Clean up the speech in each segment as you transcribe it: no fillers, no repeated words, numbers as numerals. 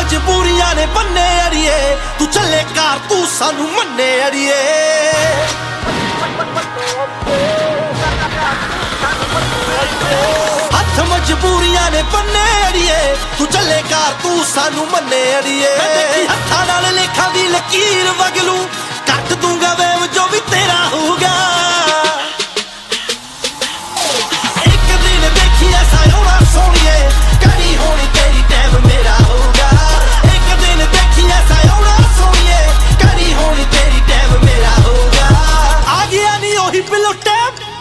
ਮਜਬੂਰੀਆਂ ਨੇ ਬੰਨੇ ਅੜੀਏ ਤੂੰ ਚੱਲੇ ਕਾਰ ਤੂੰ ਸਾਨੂੰ ਮੰਨੇ ਅੜੀਏ ਹੱਥ ਮਜਬੂਰੀਆਂ ਨੇ ਬੰਨੇ ਅੜੀਏ ਤੂੰ ਚੱਲੇ ਕਾਰ ਤੂੰ ਸਾਨੂੰ ਮੰਨੇ ਅੜੀਏ ਮੈਂ ਦੇਖੀ ਹੱਥਾਂ ਨਾਲ ਲੇਖਾਂ ਦੀ ਲਕੀਰ ਵਗਲੂ ਕੱਟ ਦੂੰਗਾ ਵੇਵ ਜੋ ਵੀ ਤੇਰਾ ਹੋਊਗਾ ਇੱਕ ਦਿਨ ਦੇਖੀ ਐਸਾ ਹੋਣਾ ਸੋਹਣੀਏ ਕਦੀ ਹੋਣੀ ਤੇਰੀ ਟਾਈਮ ਮੇਰਾ ਹੋਊਗਾ ਇੱਕ ਦਿਨ ਦੇਖੀ ਐਸਾ ਹੋਣਾ ਸੋਹਣੀਏ ਕਦੀ ਹੋਣੀ ਤੇਰੀ ਟਾਈਮ ਮੇਰਾ ਹੋਊਗਾ ਆ ਗਿਆ ਨੀ ਉਹੀ ਬਿੱਲੋ ਟਾਈਮ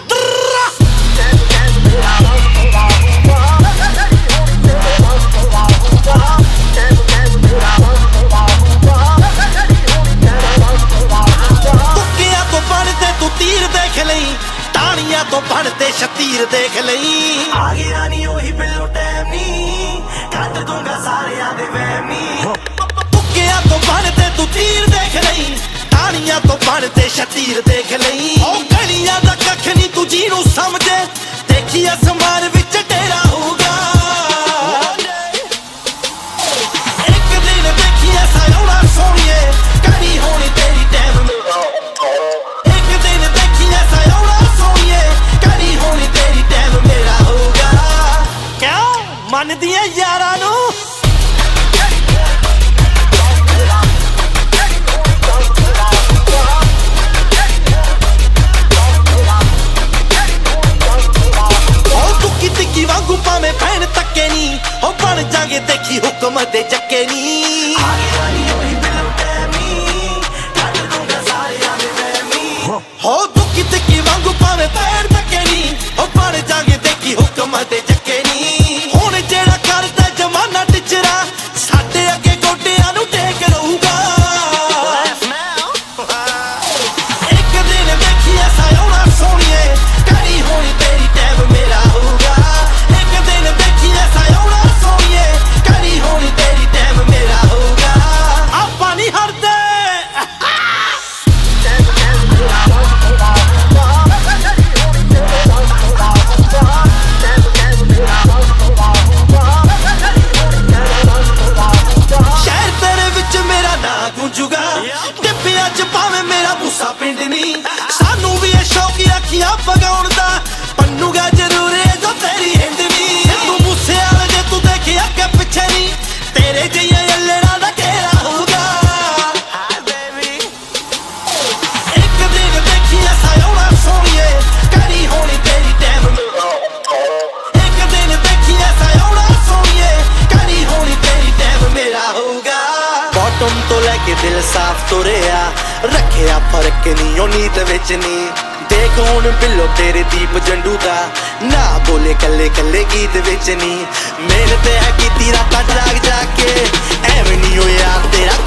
ਟਾਣੀਆਂ ਤੋਂ ਬਣ ਤੇ ਸ਼ਤੀਰ ਦੇਖ ਲਈ ਆ ਗਿਆ ਨੀ ਉਹੀ ਬਿੱਲੋ ਟਾਈਮ ਨੀ ਕੱਟ ਦੂੰਗਾ ਸਾਰਿਆਂ ਦੇ ਵਹਿਮ ਨੀ ਤੁੱਕਿਆਂ ਤੋਂ ਬਣ ਤੇ ਤੂੰ ਤੀਰ ਦੇਖ ਲਈ ਟਾਣੀਆਂ ਤੋਂ ਬਣ ਤੇ ਸ਼ਤੀਰ ਦੇਖ ਲਈ ਉਹ ਗਲੀਆਂ ਦਾ ਕੱਖ ਨੀ ਤੂੰ ਜਿਹਨੂੰ ਸਮਝੇ ਦੇਖੀ ਅਸਮਾਨ ਵਿੱਚ ਡੇਰਾ ਹੋਊਗਾ ਇੱਕ ਦਿਨ ਦੇਖੀ ਐਸਾ ਹੋਣਾ ਸੋਹਣੀਏ ਕਦੀ ਹੋਣੀ ਤੇਰੀ ਟਾਈਮ ਇੱਕ ਦਿਨ ਦੇਖੀ ਐਸਾ ਮੰਨਦੀਆਂ ਯਾਰਾਂ ਨੂੰ ਉਹ ਤੁੱਕੀ ਤਿੱਕੀ ਵਾਂਗੂ ਭਾਵੇਂ ਭੈਣ ਤੱਕੇ ਨੀ ਉਹ ਬਣ ਜਾਗੇ ਦੇਖੀ ਹੁਕਮ ਦੇ ਜੱਕੇ ਨੀ ਹੋ ਤੁੱਕੀ ਤਿੱਕੀ ਵਾਂਗੂ ਭਾਵੇਂ ਭੈਣ ਤੱਕੇ ਨੀ ਉਹ ਬਣ ਜਾਗੇ ਦੇਖੀ ਹੁਕਮ ਦੇ ਜੱਕੇ ਨੀ ਹੁਣ ਜਿਹੜਾ ਕਰਦਾ ਜਮਾਨਾ ਟਿਚਰਾ ਸਾਡੇ ਅੱਗੇ ਗੋਡਿਆਂ ਨੂੰ ਟੇਕ ਰਹੂਗਾ ਇੱਕ ਦਿਨ ਦੇਖੀ ਐਸਾ ਹੋਣਾ ਸੋਹਣੀਏ ਕਦੀ ਹੋਣੀ ਤੇਰੀ ਟਾਈਮ ਮੇਰਾ ਹੋਊਗਾ ਇੱਕ ਦਿਨ ਦੇਖੀ ਐਸਾ ਹੋਣਾ ਸੋਹਣੀਏ ਕਦੀ ਹੋਣੀ ਤੇਰੀ ਟਾਈਮ ਮੇਰਾ ਹੋਊਗਾ ਆਪਾਂ ਨਹੀਂ ਹਟਦੇ ਟਿੱਪਿਆਂ ਚ ਭਾਵੇਂ ਮੇਰਾ ਮੂਸਾ ਪਿੰਡ ਨੀ ਸਾਨੂੰ ਵੀ ਇਹ ਸ਼ੌਕ ਅੱਖੀਆਂ ਪਗਾਉਣ ਦਾ ਪੰਨੂਗਾ ਜ਼ਰੂਰ ਜੋ ਤੇਰੀ ਹਿੰਦ ਨੀ ਤੂੰ ਮੂਸੇ ਵਾਲੇ ਜੇ ਤੂੰ ਦੇਖਿਆ ਅੱਗੇ ਪਿੱਛੇ ਨੀ ਤੇਰੇ ਜਿਹੀਆਂ ਅੱਲੜਾਂ ਦਾ ਘੇਰਾ ਹੋਊਗਾ ਇੱਕ ਦਿਨ ਦੇਖੀ ਐਸਾ ਹੋਣਾ ਸੋਹਣੀਏ ਕਦੀ ਹੋਣੀ ਤੇਰੀ ਟਾਈਮ ਇੱਕ ਦਿਨ ਦੇਖੀ ਐਸਾ ਹੋਣਾ ਸੋਹਣੀਏ ਕਦੀ ਹੋਣੀ ਤੇਰੀ ਟਾਈਮ ਮੇਰਾ ਹੋਊਗਾ ਬੋਟਮ ਤੋਂ ਲੈ ਕੇ ਦਿਲ ਸਾਫ਼ ਤੁਰਿਆ ਰੱਖਿਆ ਫਰਕ ਨੀ ਉਹ ਨੀਤ ਵਿੱਚ ਨੀ ਦੇਖ ਹੁਣ ਬਿੱਲੋ ਤੇਰੇ ਦੀਪ ਜੰਡੂ ਦਾ ਨਾ ਬੋਲੇ ਕੱਲੇ ਕੱਲੇ ਗੀਤ ਵਿੱਚ ਨੀ ਮਿਹਨਤ ਹੈ ਕੀਤੀ ਰਾਤਾਂ ਜਾਗ ਜਾ ਕੇ ਐਵੇਂ ਨੀ ਹੋਇਆ ਤੇਰਾ